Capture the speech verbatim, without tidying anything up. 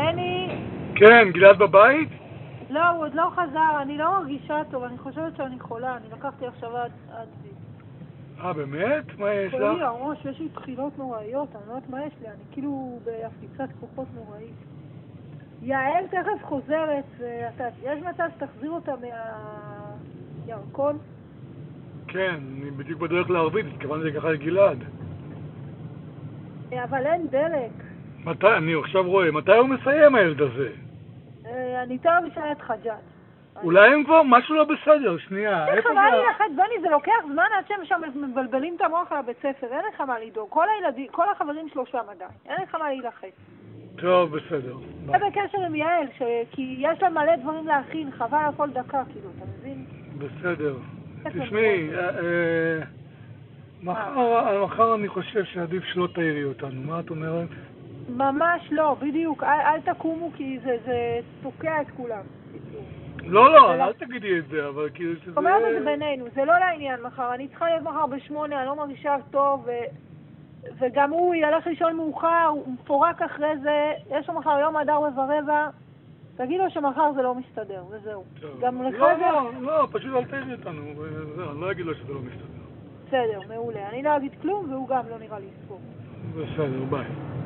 בני? כן, גלעד בבית? לא, הוא עוד לא חזר, אני לא מרגישה טוב, אני חושבת שאני חולה, אני לקחתי עכשיו עד בי. אה, באמת? מה יש לך? חולי הראש, יש לי בחילות נוראיות, אני לא יודעת מה יש לי, אני כאילו בהפציצת כוחות נוראית. יעל תכף חוזרת, ואתה, יש מצב שתחזיר אותה מהירקון? כן, אני בדיוק בדרך לערבית, התכוונתי ככה לגלעד. אבל אין דלק. מתי? אני עכשיו רואה, מתי הוא מסיים הילד הזה? אני טוב בשביל את חג'ת. אולי הם כבר משהו לא בסדר, שנייה. אין לך מה להילחץ, בני, זה לוקח זמן עד שהם שם מבלבלים את המוח על הבית ספר, אין לך מה לדאוג, כל הילדים, כל החברים שלו שם עדיין, אין לך מה להילחץ. טוב, בסדר. זה בקשר עם יעל, כי יש לה מלא דברים להכין, חבל על כל דקה, כאילו, אתה מבין? בסדר. תשמעי, מחר אני חושב שעדיף שלא תעירי אותנו, מה את אומרת? ממש לא, בדיוק, אל תקומו כי זה תוקע את כולם. לא, לא, אל תגידי את זה, אבל כאילו שזה... זאת אומרת את זה בינינו, זה לא לעניין מחר, אני צריכה להיות מחר בשמונה, אני לא מרגישה טוב, וגם הוא ילך לישון מאוחר, הוא מפורק אחרי זה, יש לו מחר יום עד ארבע ורבע, תגיד לו שמחר זה לא מסתדר, וזהו. גם לך לא, זה... לא, לא, פשוט אל תעירי אותנו, אני לא אגיד לו שזה לא מסתדר. בסדר, מעולה, אני לא אגיד כלום, והוא גם לא נראה לי ספור. בסדר, ביי.